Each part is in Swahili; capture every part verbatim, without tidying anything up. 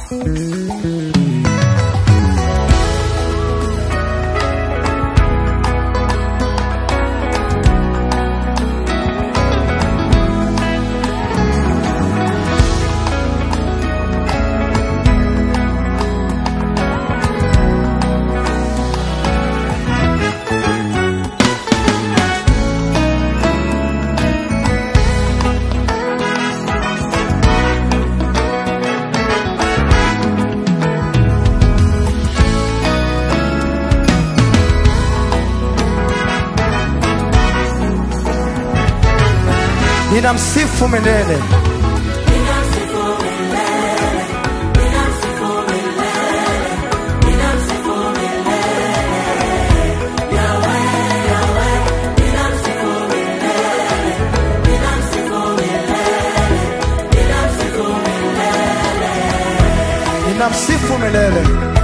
Ninamsifu milele. Ninamsifu milele.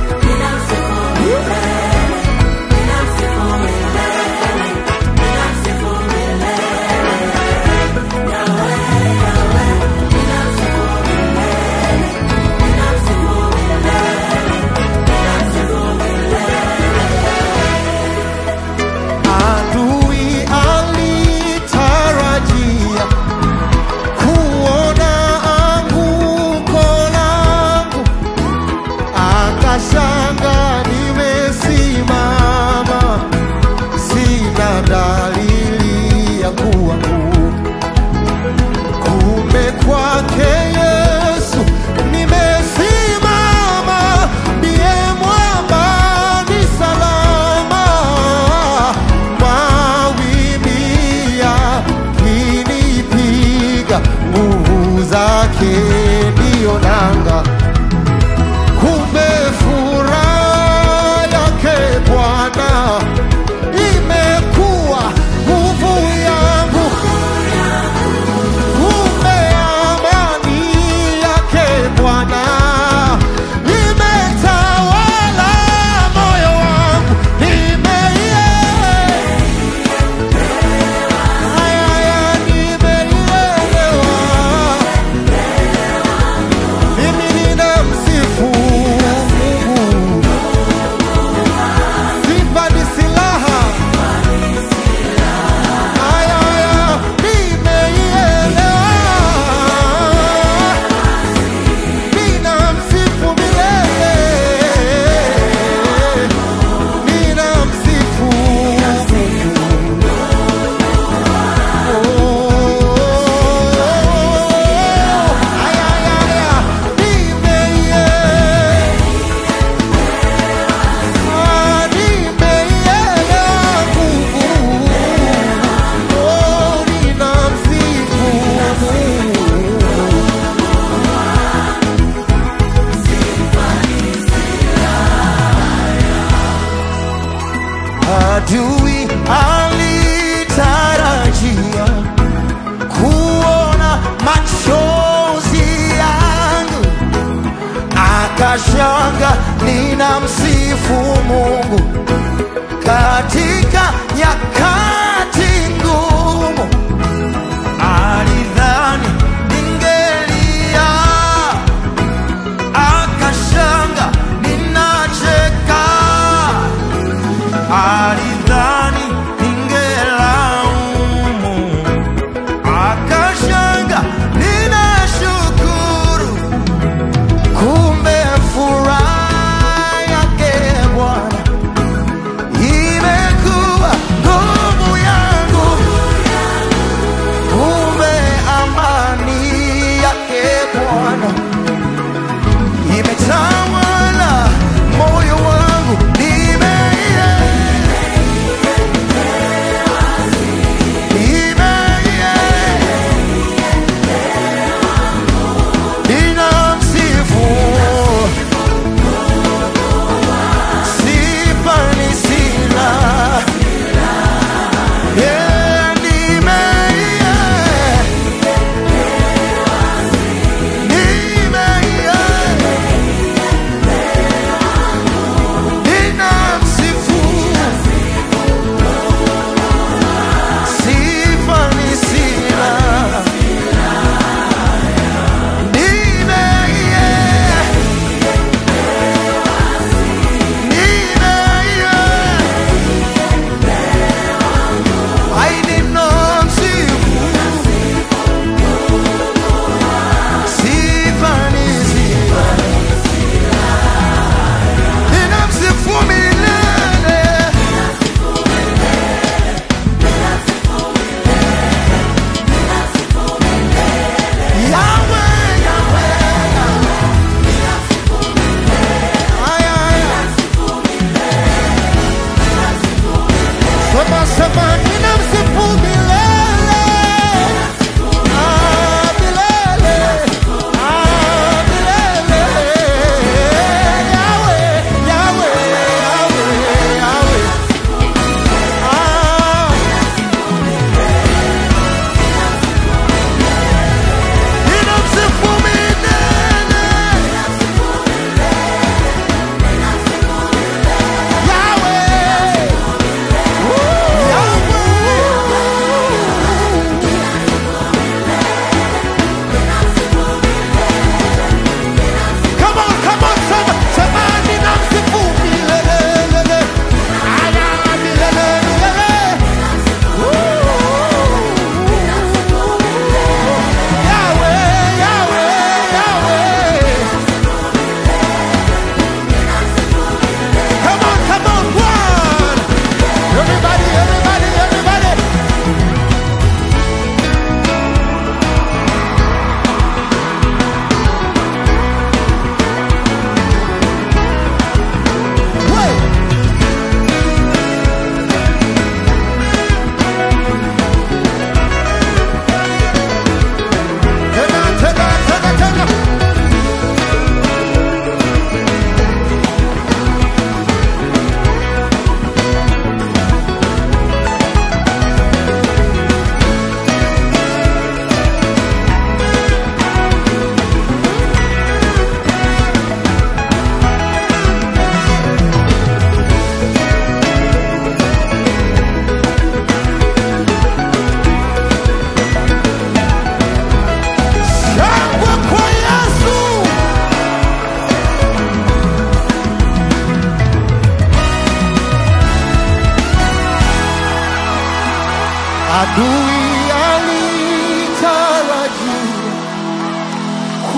Adui alitarajia kuona machozi yangu, akashanga ninamsifu Mungu katika nyakati ngumu. Alidhani ningelia, akashanga ninacheka. Alidhani ningelaumu, akashanga ninashukuru. Kumbe furaha yake Bwana ime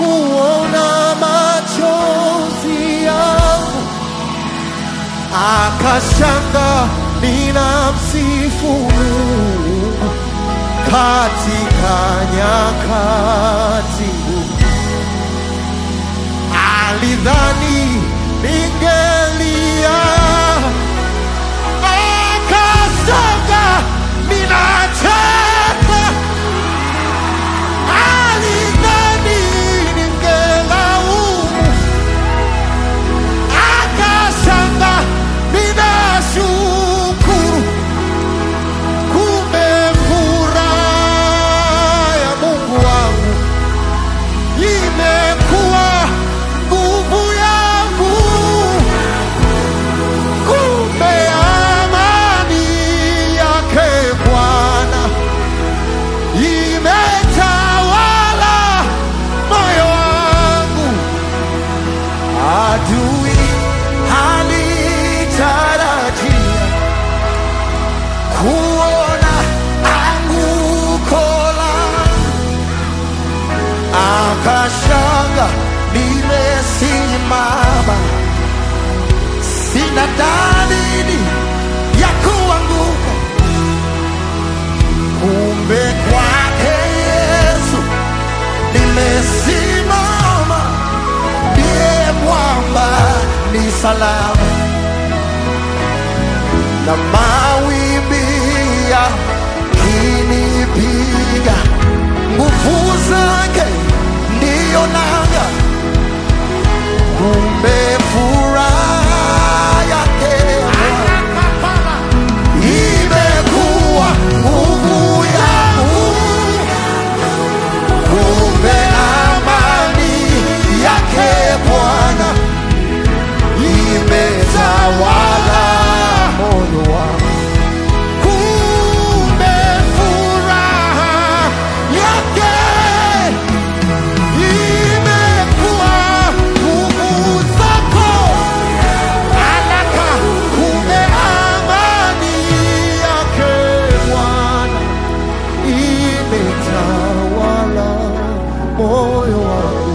kuona machozi yangu, akashanga ninamsifu Mungu katika nyakati ngumu. Alidhani ningelia, akasanga ninacheka. Alidhani ningelaumu, akasanga ninashukuru. Kumbe furaha ya Mungu wangu imekuwa nguvu yangu. Kumbe amani yake Bwana imetawala moyo wangu. Adui halitarajia kuona anguko langu, akashanga nimesimama, sina dalili ya kuanguka. Kumbe kwake Yesu nimesimama, ndiye mwamba ni salama. Na mawimbi yakinipiga, nguvu zake ndiyo nanga. Kumbe furaha yake imekuwa nguvu yangu. Kumbe amani yake Bwana imetawala moyo wangu. Kumbe furaha yake imekuwa nguvu zako. Alaka, kumbe amani yake Bwana imetawala moyo wangu.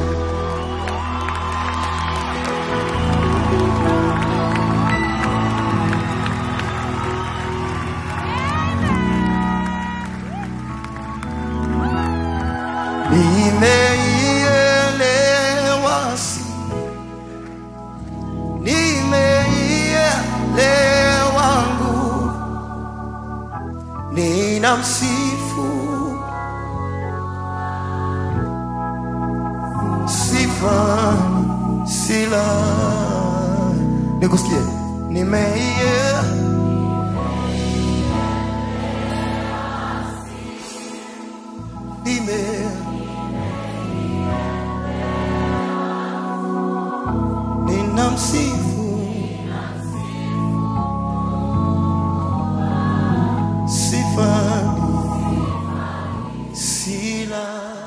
Nimeielewa si, nimeielewa nguvu, ninamsifu sifa sila. Nikusikie. Nimeielewa nime ninamsifu sifa sila.